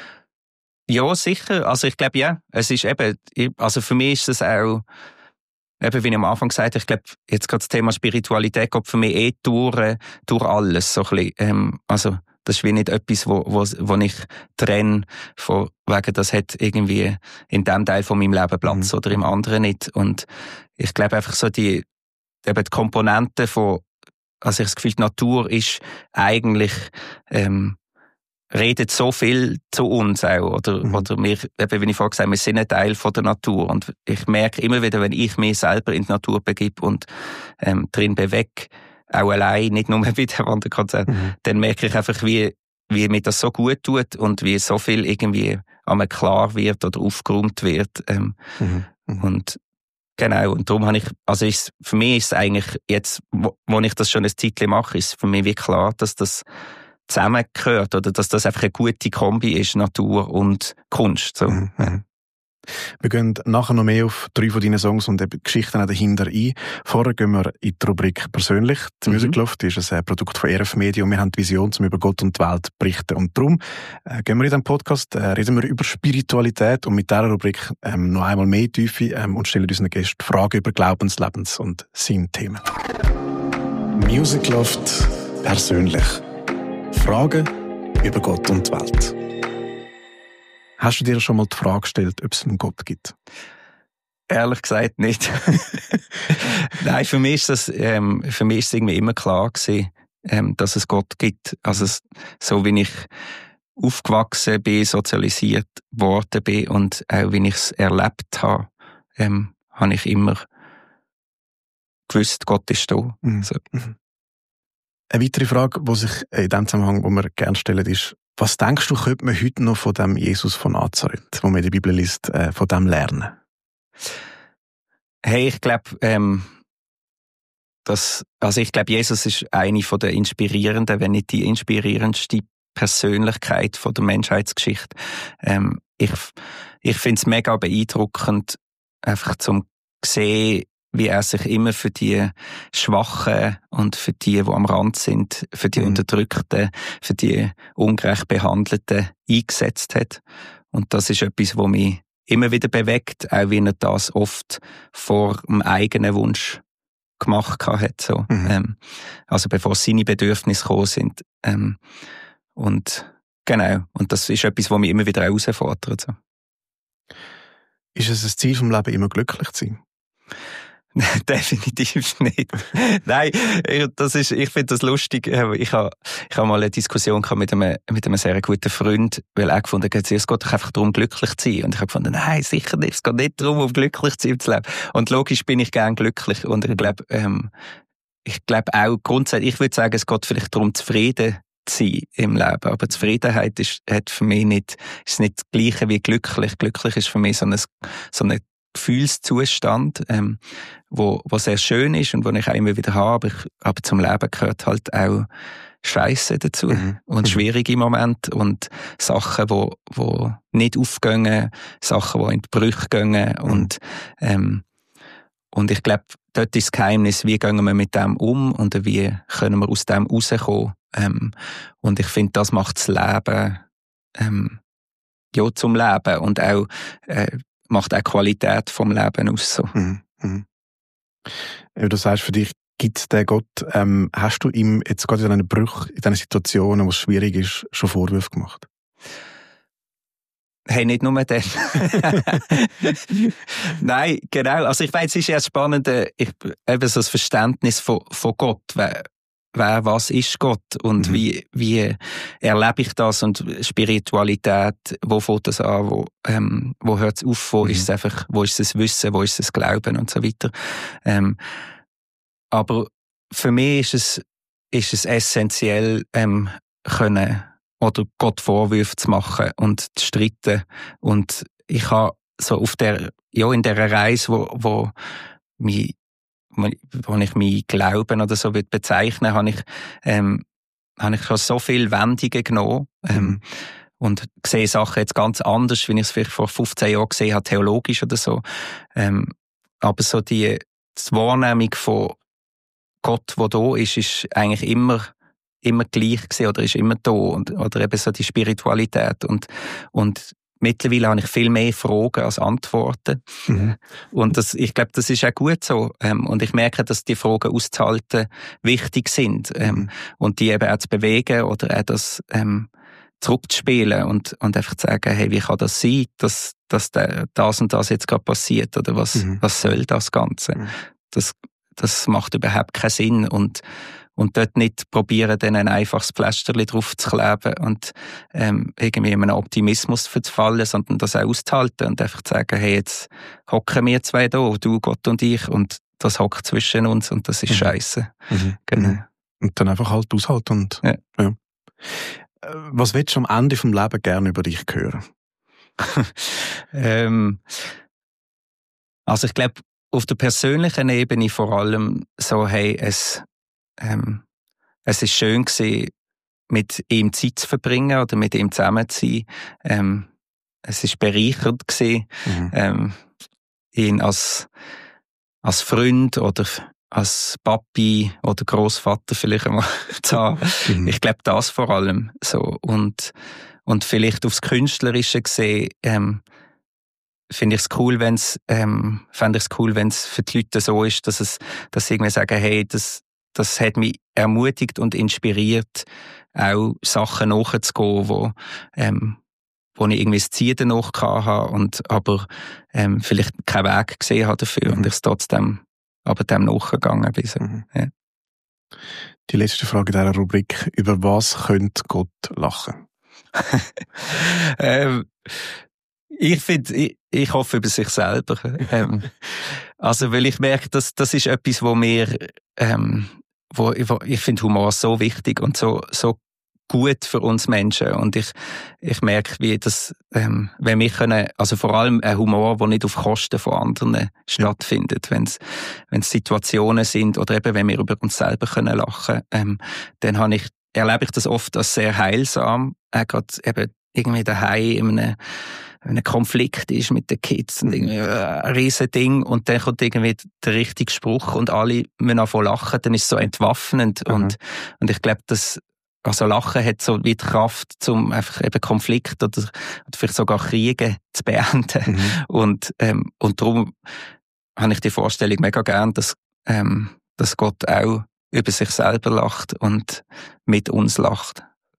Ja, sicher, also ich glaube, ja, es ist eben, also für mich ist es auch, eben wie ich am Anfang gesagt habe, ich glaube, jetzt gerade das Thema Spiritualität geht für mich eh durch, durch alles, so ein bisschen, ähm, also, das ist wie nicht etwas, wo, wo, wo ich trenne, von wegen, das hat irgendwie in dem Teil von meinem Leben Platz mhm. oder im anderen nicht. Und ich glaube einfach so die, eben die Komponenten von, also ich das Gefühl, die Natur ist eigentlich, ähm, redet so viel zu uns auch, oder, mhm. oder wir, eben, wie ich vorhin gesagt habe, wir sind ein Teil von der Natur. Und ich merke immer wieder, wenn ich mich selber in die Natur begebe und, ähm, drin bewege, auch allein, nicht nur bei dem Wanderkonzert, mhm. dann merke ich einfach, wie, wie mir das so gut tut und wie so viel irgendwie einmal klar wird oder aufgeräumt wird. Ähm, mhm. Mhm. Und genau, und darum habe ich, also ist, für mich ist es eigentlich jetzt, wo, wo ich das schon ein Zeitchen mache, ist für mich wie klar, dass das zusammengehört oder dass das einfach eine gute Kombi ist, Natur und Kunst. So. Mhm. Ja. Wir gehen nachher noch mehr auf drei von deinen Songs und eben Geschichten auch dahinter ein. Vorher gehen wir in die Rubrik «Persönlich». Die mhm. Music Loft ist ein Produkt von E R F Media und wir haben die Vision, um über Gott und die Welt zu berichten. Und darum äh, gehen wir in diesem Podcast, äh, reden wir über Spiritualität und mit dieser Rubrik ähm, noch einmal mehr Tiefe ähm, und stellen unseren Gästen Fragen über Glaubens-, Lebens- und Sinnthemen. Music Loft «Persönlich». Fragen über Gott und die Welt. Hast du dir schon mal die Frage gestellt, ob es einen Gott gibt? Ehrlich gesagt nicht. Nein, für mich ist das, ähm, für mich ist es irgendwie immer klar gewesen, ähm, dass es Gott gibt. Also so wie ich aufgewachsen bin, sozialisiert worden bin und auch wie ich es erlebt habe, ähm, habe ich immer gewusst, Gott ist da. Mhm. So. Mhm. Eine weitere Frage, die sich in dem Zusammenhang, wo wir gerne stellen, ist, was denkst du, könnte man heute noch von dem Jesus von Nazareth, wo man in der Bibel liest, äh, von dem lernen? Hey, ich glaube, ähm, dass, also ich glaube, Jesus ist eine von der inspirierenden, wenn nicht die inspirierendste Persönlichkeit von der Menschheitsgeschichte. Ähm, ich ich finde es mega beeindruckend, einfach zum sehen, wie er sich immer für die Schwachen und für die, die am Rand sind, für die mhm. Unterdrückten, für die ungerecht Behandelten eingesetzt hat. Und das ist etwas, was mich immer wieder bewegt, auch wenn er das oft vor dem eigenen Wunsch gemacht hat. So. Mhm. Ähm, also bevor seine Bedürfnisse gekommen sind. Ähm, und genau, und das ist etwas, was mich immer wieder herausfordert. So. Ist es ein Ziel vom Leben, immer glücklich zu sein? Definitiv nicht. Nein, das ist, ich finde das lustig. Ich habe, ich habe mal eine Diskussion gehabt mit einem, mit einem sehr guten Freund, weil er gefunden hat, es geht doch einfach darum, glücklich zu sein. Und ich habe gefunden, nein, sicher nicht. Es geht nicht darum, um glücklich zu sein zu leben. Und logisch bin ich gern glücklich. Und ich glaube, ähm, ich glaube auch grundsätzlich, ich würde sagen, es geht vielleicht darum, zufrieden zu sein im Leben. Aber Zufriedenheit ist, hat für mich nicht, ist nicht das Gleiche wie glücklich. Glücklich ist für mich so eine, so eine Gefühlszustand, ähm, wo, wo sehr schön ist und wo ich auch immer wieder habe. Aber, ich, aber zum Leben gehört halt auch Scheisse dazu mhm. und schwierige Momente und Sachen, wo, wo nicht aufgehen, Sachen, die in die Brüche gehen mhm. und, ähm, und ich glaube, dort ist das Geheimnis, wie gehen wir mit dem um und wie können wir aus dem rauskommen. Ähm, und ich finde, das macht das Leben ähm, ja, zum Leben und auch äh, macht auch die Qualität vom Leben aus. So. Mhm. Mhm. Ja, du sagst, für dich gibt es den Gott. Ähm, hast du ihm jetzt gerade in diesen Brüchen, in diesen Situationen, wo es schwierig ist, schon Vorwürfe gemacht? Hey, nicht nur den. Nein, genau. Also ich weiss, es ist ja spannend, ich, eben so das Verständnis von, von Gott. Wer, wer, was ist Gott? Und mhm. wie, wie erlebe ich das? Und Spiritualität, wo fängt das an? Wo, ähm, wo hört es auf? Wo mhm. ist es einfach, wo ist es Wissen? Wo ist es Glauben? Und so weiter. Ähm, aber für mich ist es, ist es essentiell, ähm, können, oder Gott Vorwürfe zu machen und zu streiten. Und ich habe so auf der, ja, in dieser Reise, wo, wo, mich, wo ich mich Glauben oder so würde bezeichnen, habe ich, ähm, habe ich schon so viele Wendungen genommen, ähm, mhm. und sehe Sachen jetzt ganz anders, wie ich es vielleicht vor fünfzehn Jahren gesehen habe, theologisch oder so. Ähm, aber so die, die Wahrnehmung von Gott, der da ist, ist eigentlich immer, immer gleich gewesen oder ist immer da und, oder eben so die Spiritualität und, und mittlerweile habe ich viel mehr Fragen als Antworten. Mhm. Und das, ich glaube, das ist auch gut so. Ähm, und ich merke, dass die Fragen auszuhalten wichtig sind. Ähm, mhm. Und die eben auch zu bewegen oder auch das ähm, zurückzuspielen und, und einfach zu sagen, hey, wie kann das sein, dass, dass der, das und das jetzt gerade passiert? Oder was, mhm. was soll das Ganze? Mhm. Das, das macht überhaupt keinen Sinn. Und Und dort nicht probieren, dann ein einfaches Pflasterchen drauf zu kleben und ähm, irgendwie in einen Optimismus zu fallen, sondern das auch auszuhalten und einfach zu sagen, hey, jetzt hocken wir zwei da, du, Gott und ich, und das hockt zwischen uns und das ist mhm. Scheisse. Mhm. Genau. Und dann einfach halt aushalten. Und, ja. Ja. Was willst du am Ende vom Leben gerne über dich hören? ähm, also ich glaube, auf der persönlichen Ebene vor allem so, hey, es Ähm, es ist schön gewesen, mit ihm Zeit zu verbringen oder mit ihm zusammen zu sein. Ähm, es ist bereichernd gewesen, mhm. ähm, ihn als, als Freund oder als Papi oder Großvater vielleicht einmal zu haben. Mhm. Ich glaube, das vor allem so. Und, und vielleicht aufs Künstlerische gesehen, ähm, finde ich es cool, wenn's, ähm, fände ich es cool, wenn es für die Leute so ist, dass es, dass sie irgendwie sagen, hey, das, Das hat mich ermutigt und inspiriert, auch Sachen nachzugehen, wo, ähm, wo ich irgendwie das Ziel danach hatte und aber ähm, vielleicht keinen Weg gesehen habe dafür mhm. und ich es trotzdem aber dem nachgegangen bin. Mhm. Ja. Die letzte Frage dieser Rubrik: Über was könnte Gott lachen? ähm, ich finde, ich, ich hoffe über sich selber. ähm, also, weil ich merke, dass das ist etwas, wo mir, ähm, wo, wo ich finde Humor so wichtig und so so gut für uns Menschen und ich ich merke, wie das, ähm, wenn wir können, also vor allem ein Humor, der nicht auf Kosten von anderen stattfindet, wenn es wenn es Situationen sind oder eben wenn wir über uns selber können lachen, ähm, dann habe ich erlebe ich das oft als sehr heilsam, auch gerade eben irgendwie daheim in einem, in einem Konflikt ist mit den Kids und irgendwie ein riesen Ding und dann kommt irgendwie der richtige Spruch und alle müssen anfangen lachen, dann ist es so entwaffnend mhm. und und ich glaube, dass also Lachen hat so wie die Kraft, um einfach eben Konflikte oder, oder vielleicht sogar Kriege zu beenden. Mhm. Und, ähm, und darum habe ich die Vorstellung mega gern, dass, ähm, dass Gott auch über sich selber lacht und mit uns lacht.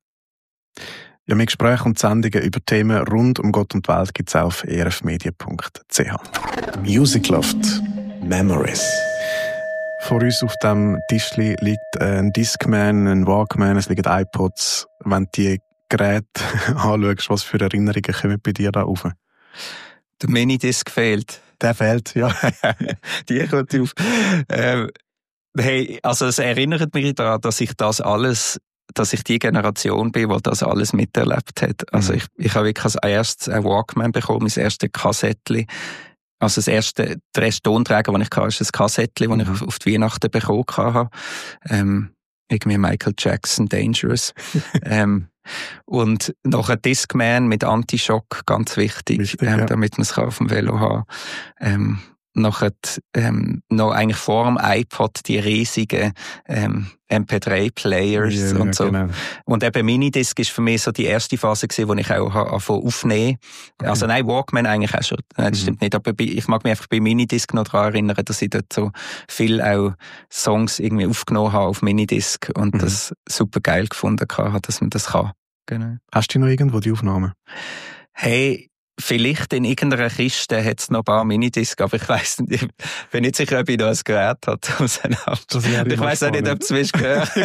Ja, mehr Gespräche und Sendungen über Themen rund um Gott und die Welt gibt es auf e r f media punkt c h. Music Loft Memories. Vor uns auf dem Tischli liegt ein Discman, ein Walkman, es liegen iPods. Wenn du die Geräte anschaust, was für Erinnerungen kommen bei dir da rauf? Der Minidisc fehlt. Der fehlt, ja. Die kommt auf. Ähm, hey, also es erinnert mich daran, dass ich das alles, dass ich die Generation bin, die das alles miterlebt hat. Also mhm. ich, ich habe wirklich als erstes ein Walkman bekommen, mein erstes Kassettchen. Also das erste, der erste Tonträger, den ich hatte, ist ein Kassettchen, das mhm. ich auf die Weihnachten bekommen habe. Ähm, irgendwie Michael Jackson, Dangerous. ähm, und noch ein Discman mit Anti-Schock, ganz wichtig, wichtig ähm, ja. damit man es auf dem Velo haben kann. Ähm, noch, ähm, noch eigentlich vor dem iPod die riesigen ähm, M P drei Players ja, und so. Genau. Und eben Minidisc ist für mich so die erste Phase gewesen, wo ich auch anfangen aufnehmen. Okay. Also nein, Walkman eigentlich auch schon. Nein, das mhm. stimmt nicht. Aber ich mag mich einfach bei Minidisc noch daran erinnern, dass ich dort so viel auch Songs irgendwie aufgenommen habe auf Minidisc und mhm. das super geil gefunden habe, dass man das kann. Genau. Hast du noch irgendwo die Aufnahmen? Hey, vielleicht in irgendeiner Kiste hat es noch ein paar Minidiscs, aber ich weiss nicht, ich bin nicht sicher, ob ich noch ein Gerät hat. Ich weiss auch nicht, ob du es gehört.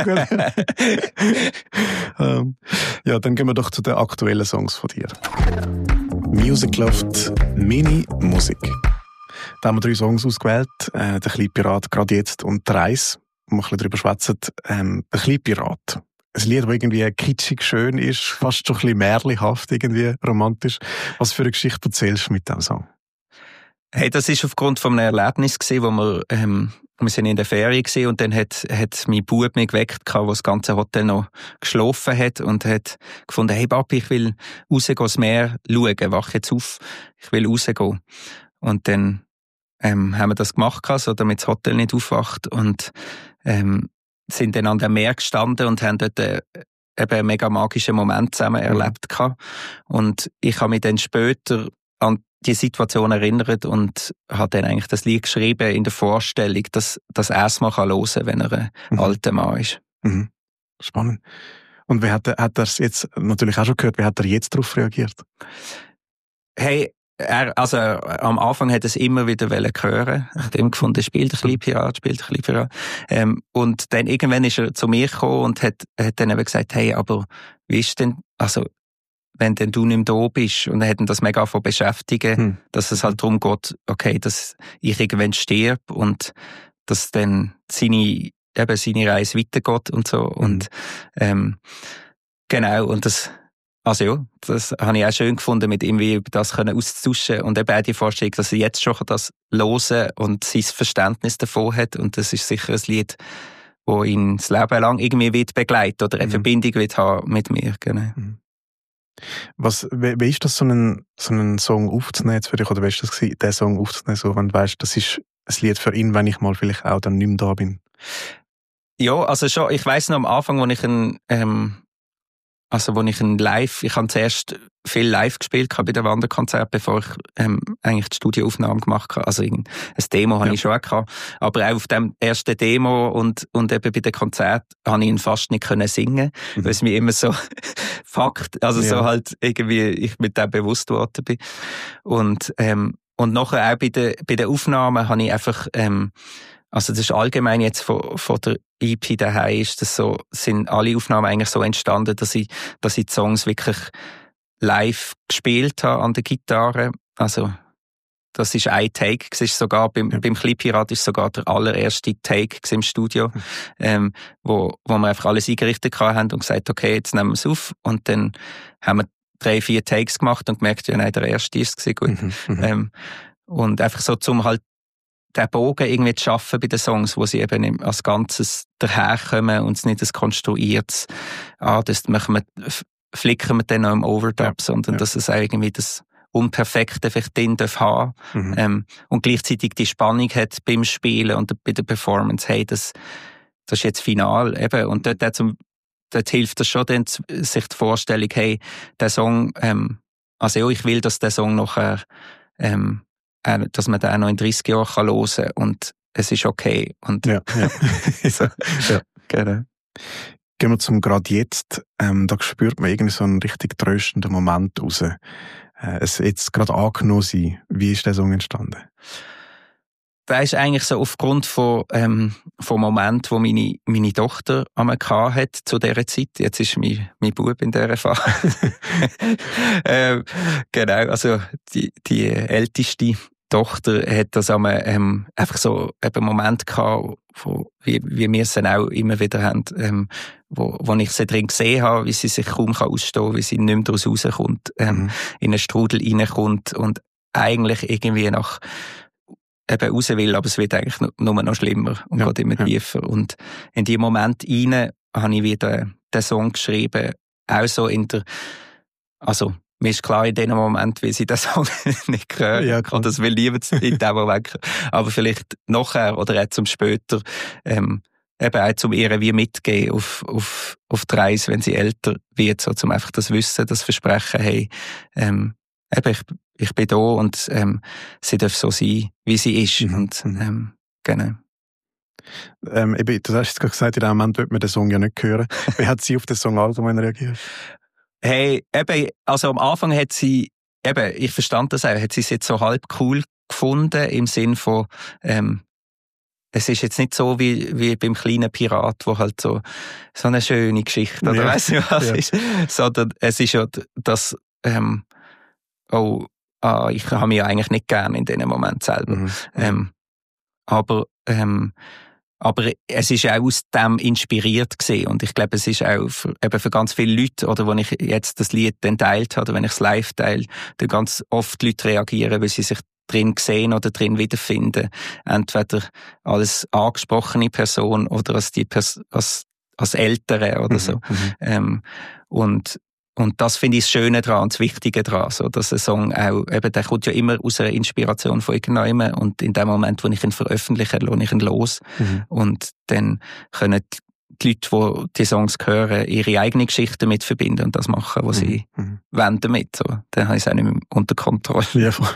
ähm, ja, dann gehen wir doch zu den aktuellen Songs von dir. Music Loft Mini-Musik. Da haben wir drei Songs ausgewählt. Äh, der kleine Pirat, gerade jetzt, und der Reis, wo wir ein bisschen drüber schwätzen. Ähm, der kleine Pirat. Ein Lied, das irgendwie kitschig schön ist, fast schon ein bisschen märchenhaft, irgendwie romantisch. Was für eine Geschichte erzählst du mit diesem Song? Hey, das ist aufgrund von einem Erlebnis gewesen, wo wir, ähm, wir sind in der Ferien gewesen und dann hat, hat mein Bub mich geweckt, wo das ganze Hotel noch geschlafen hat und hat gefunden, hey Papi, ich will rausgehen, das Meer schauen, wach jetzt auf, ich will rausgehen. Und dann, ähm, haben wir das gemacht, so, damit das Hotel nicht aufwacht und, ähm, sind dann an dem Meer gestanden und haben dort äh, eben einen mega magischen Moment zusammen erlebt. Mhm. Und ich habe mich dann später an die Situation erinnert und habe dann eigentlich das Lied geschrieben in der Vorstellung, dass das erstmal hören kann, wenn er ein mhm. alter Mann ist. Mhm. Spannend. Und wie hat er, hat er es jetzt natürlich auch schon gehört, wie hat er jetzt darauf reagiert? Hey, Er, also, am Anfang hat er es immer wieder hören. Er hat immer gefunden, spielt ein kleiner Pirat, spielt ein kleiner Pirat. Ähm, und dann irgendwann ist er zu mir gekommen und hat, hat dann eben gesagt, hey, aber wie ist denn, also, wenn denn du nicht mehr da bist? Und er hat ihn das mega von beschäftigen, hm. dass es halt darum geht, okay, dass ich irgendwann sterbe und dass dann seine, eben seine Reise weitergeht und so. Hm. Und, ähm, genau, und das, Also ja, das habe ich auch schön gefunden, mit ihm wie über das können auszutauschen und eben auch die Vorstellung, dass er jetzt schon das hören und sein Verständnis davon hat und das ist sicher ein Lied, das ihn das Leben lang irgendwie wird begleiten oder eine mhm. Verbindung wird haben mit mir. Genau. Was, wie, wie ist das, so einen, so einen Song aufzunehmen für dich oder wie ist das gewesen, den Song aufzunehmen, so, wenn du weißt, das ist ein Lied für ihn, wenn ich mal vielleicht auch dann nicht mehr da bin? Ja, also schon, ich weiss noch am Anfang, als ich einen, ähm, also wo ich ein Live, ich habe zuerst viel live gespielt bei den Wanderkonzerten, bevor ich ähm, eigentlich die Studioaufnahme gemacht habe. Also ein Demo ja. habe ich schon auch gehabt. Aber auch auf dem ersten Demo und, und eben bei den Konzerten habe ich ihn fast nicht können singen, mhm. weil es mir immer so Fakt, also ja. so halt irgendwie ich mit dem bewusst geworden bin. Und, ähm, und nachher auch bei den, bei den Aufnahmen habe ich einfach, ähm, also das ist allgemein jetzt von, von der E P daheim ist das so, sind alle Aufnahmen eigentlich so entstanden, dass ich, dass ich die Songs wirklich live gespielt habe an der Gitarre. Also, das ist ein Take, es ist sogar beim, ja. beim Kleinpirat ist sogar der allererste Take im Studio, mhm. ähm, wo, wo wir einfach alles eingerichtet haben und gesagt, okay, jetzt nehmen wir es auf. Und dann haben wir drei, vier Takes gemacht und gemerkt, ja, nein, der erste ist es gut. Mhm. Ähm, und einfach so, zum halt den Bogen irgendwie zu schaffen bei den Songs, wo sie eben als Ganzes daherkommen und es nicht ein konstruiertes, ah, das machen wir, flicken wir dann noch im Overdub, ja, sondern ja. dass es auch irgendwie das Unperfekte vielleicht drin darf haben mhm. ähm, und gleichzeitig die Spannung hat beim Spielen und bei der Performance, hey, das, das ist jetzt final, eben, und dort, dort, zum, dort hilft das schon dann, sich die Vorstellung, hey, der Song, ähm, also ja, ich will, dass der Song nachher, ähm, dass man den auch noch in dreißig Jahren kann hören kann und es ist okay. Und ja, ja. so, ja. Genau. Gehen wir zum «Grad jetzt». Ähm, da spürt man irgendwie so einen richtig tröstenden Moment raus. Äh, es jetzt gerade angenommen sein. Wie ist der Song entstanden? Das ist eigentlich so aufgrund von, ähm, vom Moment, wo meine, meine Tochter einmal hat zu dieser Zeit. Jetzt ist mein, mein Bub in dieser Phase. ähm, genau, also die, die älteste Tochter hat das einmal ähm, einfach so einen Moment gehabt, wo, wie, wie wir es dann auch immer wieder haben, ähm, wo, wo ich sie drin gesehen habe, wie sie sich kaum ausstehen kann, wie sie nicht mehr daraus rauskommt, ähm, mhm. in einen Strudel reinkommt und eigentlich irgendwie nach eben raus will, aber es wird eigentlich nur, nur noch schlimmer und ja, geht immer ja. tiefer. Und in diesem Moment rein habe ich wieder den Song geschrieben, auch so in der, also mir ist klar in dem Moment, wie sie den Song nicht hören, ja, und das will niemand in dem Moment, aber vielleicht nachher oder auch zum später, ähm, eben auch zum ihr wie mitgehen auf, auf, auf die Reise, wenn sie älter wird, so zum einfach das Wissen, das Versprechen, hey, ähm, eben, ich, ich bin da und ähm, sie darf so sein, wie sie ist. Mhm. Und, ähm, genau. Ähm, eben, du hast jetzt gerade gesagt, in dem Moment wird man den Song ja nicht hören. Wie hat sie auf den Song allgemein reagiert? Hey, eben, also am Anfang hat sie, eben, ich verstand das auch, hat sie es jetzt so halb cool gefunden, im Sinn von, ähm, es ist jetzt nicht so wie, wie beim kleinen Pirat, wo halt so, so eine schöne Geschichte, oder ja. weiss nicht was ja. ist, sondern es ist ja das, ähm, oh, ah, ich habe mich ja eigentlich nicht gern in diesem Moment selber. Mhm. Ähm, aber, ähm, aber es ist auch aus dem inspiriert gewesen. Und ich glaube, es ist auch für, eben für ganz viele Leute, oder wenn ich jetzt das Lied dann teilt habe, oder wenn ich es live teile, dann ganz oft Leute reagieren, weil sie sich drin sehen oder drin wiederfinden. Entweder als angesprochene Person oder als die Pers- als, als Ältere oder so. Mhm. Ähm, und Und das finde ich das Schöne daran und das Wichtige daran, so, dass ein Song auch, eben, der kommt ja immer aus einer Inspiration von irgendjemandem und in dem Moment, wo ich ihn veröffentliche, lasse ich ihn los. Mhm. Und dann können die Leute, die die Songs hören, ihre eigene Geschichte damit verbinden und das machen, was mhm. sie mhm. wollen damit. So. Dann habe ich es auch nicht mehr unter Kontrolle. Ja, voll.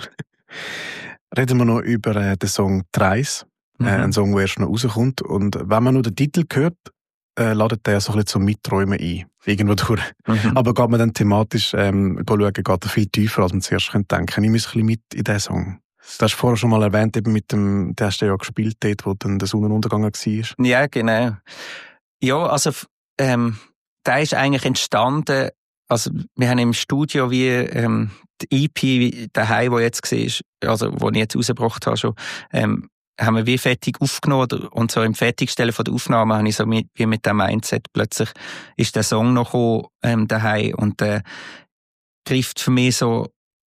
Reden wir noch über äh, den Song «Treis», mhm. äh, ein Song, der erst noch rauskommt. Und wenn man nur den Titel hört, äh, ladet der so ein bisschen zum Mitträumen ein, irgendwo durch. Mhm. Aber geht man dann thematisch ähm, schauen, geht er viel tiefer, als man zuerst denken könnte. Ich muss ein bisschen mit in diesen Song. Du hast vorher schon mal erwähnt, eben mit dem, der hast du ja gespielt dort, wo dann der Sonnenuntergang war. Ja, genau. Ja, also ähm, der ist eigentlich entstanden, also wir haben im Studio wie ähm, die E P daheim, wo jetzt war, also wo ich jetzt rausgebracht habe schon, ähm, haben wir wie fertig aufgenommen und so im Fertigstellen von der Aufnahme habe ich so mit, wie mit dem Mindset plötzlich ist der Song noch gekommen, ähm, daheim und der äh, trifft für mich so,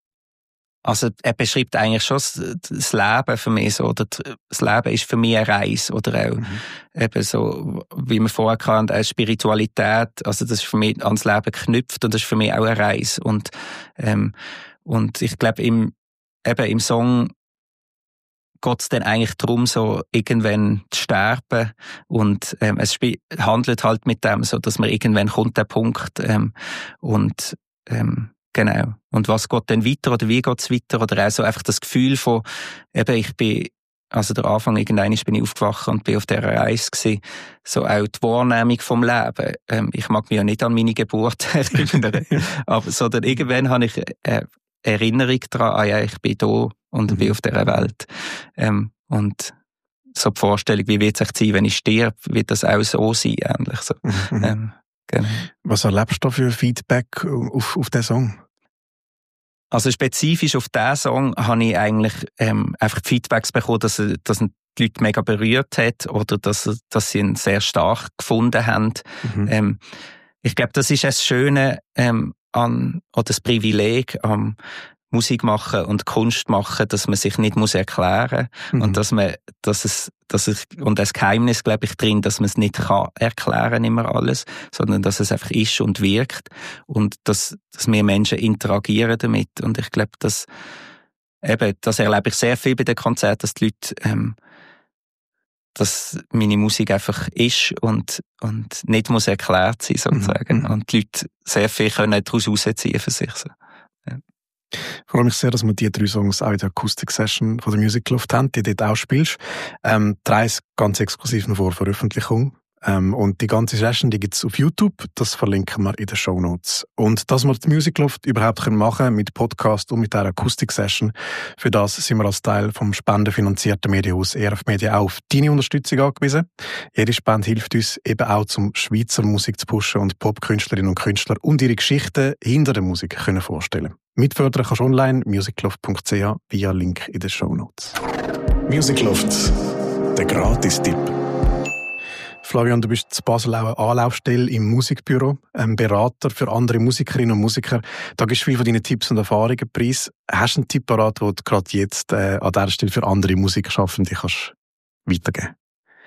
also er beschreibt eigentlich schon das Leben für mich so, oder das Leben ist für mich eine Reise oder auch mhm. eben so, wie wir vorher hatten, eine Spiritualität, also das ist für mich ans Leben geknüpft und das ist für mich auch eine Reise und ähm, und ich glaube im eben im Song geht es dann eigentlich darum, so irgendwann zu sterben und ähm, es spiel- handelt halt mit dem, so dass man irgendwann kommt der Punkt ähm, und ähm, genau. Und was geht dann weiter oder wie geht es weiter oder auch so einfach das Gefühl von, eben ich bin, also der Anfang, irgendwann bin ich aufgewacht und bin auf dieser Reise gewesen, so auch die Wahrnehmung vom Leben. Ähm, ich mag mich ja nicht an meine Geburt erinnern, aber sondern irgendwann habe ich äh, Erinnerung daran, ah ja, ich bin da und mhm. bin auf dieser Welt. Ähm, und so die Vorstellung, wie wird es sich sein, wenn ich sterbe, wird das auch so sein, ähnlich so. Mhm. Ähm, genau. Was erlebst du für Feedback auf, auf diesen Song? Also spezifisch auf diesen Song habe ich eigentlich ähm, einfach Feedbacks bekommen, dass, dass ihn die Leute mega berührt hat oder dass, dass sie ihn sehr stark gefunden haben. Mhm. Ähm, ich glaube, das ist das Schöne ähm, an, oder das Privileg am Musik machen und Kunst machen, dass man sich nicht muss erklären mhm. und dass man, dass es, dass es, und das Geheimnis, glaube ich, drin, dass man es nicht kann erklären immer alles, sondern dass es einfach ist und wirkt und dass, dass wir Menschen interagieren damit und ich glaube, dass eben, das erlebe ich sehr viel bei den Konzerten, dass die Leute, ähm, dass meine Musik einfach ist und, und nicht muss erklärt sein, sozusagen. Mhm. Und die Leute sehr viel können daraus rausziehen für sich. So. Ja. Ich freue mich sehr, dass wir die drei Songs auch in der Akustik-Session von der Music Loft haben, die du dort auch spielst. Ähm, drei ganz exklusiv noch vor Veröffentlichung. Ähm, und die ganze Session, die gibt's auf YouTube. Das verlinken wir in den Shownotes. Und dass wir die Music Loft überhaupt machen können mit Podcast und mit der Akustik-Session, für das sind wir als Teil vom spendenfinanzierten Medienhaus E R F Media auch auf deine Unterstützung angewiesen. Jede Spende hilft uns eben auch, zum Schweizer Musik zu pushen und Popkünstlerinnen und Künstler und ihre Geschichten hinter der Musik können vorstellen. Mitfördern kannst du online musicloft punkt c h via Link in den Shownotes. Musicloft, der Gratis-Tipp. Flavian, du bist zu Basel auch eine Anlaufstelle im Musikbüro, ein Berater für andere Musikerinnen und Musiker. Da gibst du viel von deinen Tipps und Erfahrungen preis. Hast du einen Tipp parat, den du gerade jetzt äh, an dieser Stelle für andere Musikschaffende kannst weitergeben?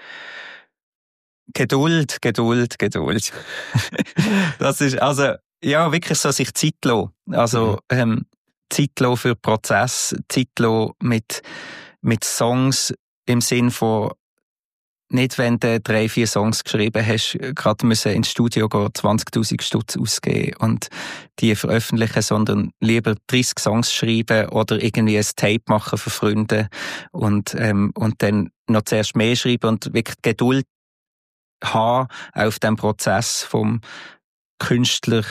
Geduld, Geduld, Geduld. Das ist also ja wirklich so, sich Zeit lassen. Also mhm. ähm, Zeit lassen für den Prozess, Zeit lassen mit mit Songs im Sinn von nicht, wenn du drei, vier Songs geschrieben hast, gerade müssen ins Studio gehen, zwanzigtausend Stutz ausgeben und die veröffentlichen, sondern lieber dreißig Songs schreiben oder irgendwie ein Tape machen für Freunde und, ähm, und dann noch zuerst mehr schreiben und wirklich Geduld haben auf dem Prozess vom Künstler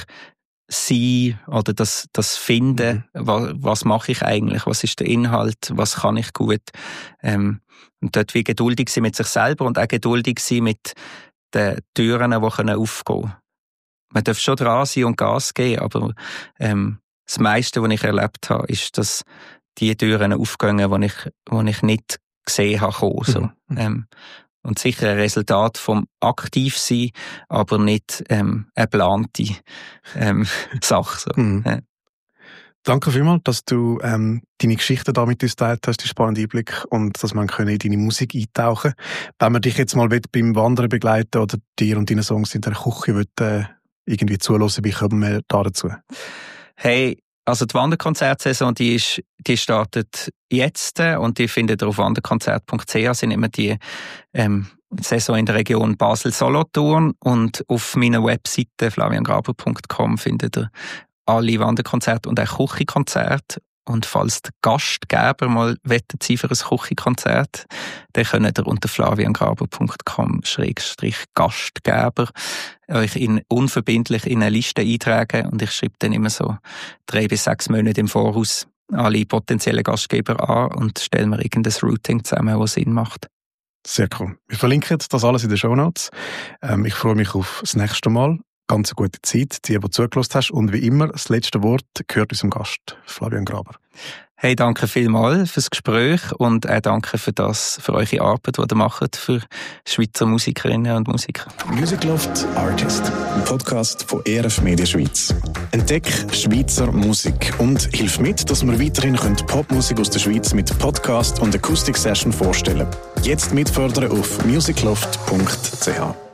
sein oder das, das Finden, mhm. was, was mache ich eigentlich, was ist der Inhalt, was kann ich gut, ähm, und dort wie geduldig sein mit sich selber und auch geduldig sein mit den Türen, die aufgehen können. Man darf schon dran sein und Gas geben, aber ähm, das meiste, was ich erlebt habe, ist, dass die Türen aufgehen, die ich, die ich nicht gesehen habe, kommen, so. Mhm. Ähm, und sicher ein Resultat vom Aktivsein, aber nicht ähm, eine geplante ähm, Sache. So. Mhm. Ja. Danke vielmals, dass du ähm, deine Geschichte da mit uns geteilt hast, die spannende Einblick und dass man in deine Musik eintauchen kann. Wenn man dich jetzt mal beim Wandern begleiten oder dir und deine Songs in der Küche will, äh, irgendwie zuhören, wie kommen wir da dazu? Hey, also die Wanderkonzertsaison, die, ist, die startet jetzt und die findet ihr auf wanderkonzert punkt c h, sind immer die ähm, Saison in der Region Basel-Solothurn und auf meiner Webseite flavian graber punkt com findet ihr alle Wanderkonzerte und auch Küchenkonzerte. Und falls der Gastgeber mal wettet sie für ein Küchenkonzert, dann könnt ihr unter flavian graber punkt com schrägstrich Gastgeber euch in, unverbindlich in eine Liste eintragen und ich schreibe dann immer so drei bis sechs Monate im Voraus alle potenziellen Gastgeber an und stelle mir irgendein Routing zusammen, das Sinn macht. Sehr cool. Wir verlinken das alles in den Shownotes. Ähm, ich freue mich auf das nächste Mal. Ganz eine gute Zeit, die du zugelassen hast. Und wie immer, das letzte Wort gehört unserem Gast, Flavian Graber. Hey, danke vielmals fürs Gespräch und auch danke für das, für eure Arbeit, die ihr macht für Schweizer Musikerinnen und Musiker. Musicloft Artist, ein Podcast von E R F Media Schweiz. Entdeck Schweizer Musik und hilf mit, dass wir weiterhin Popmusik aus der Schweiz mit Podcast und Akustik-Session vorstellen. Jetzt mitfördern auf musicloft punkt c h.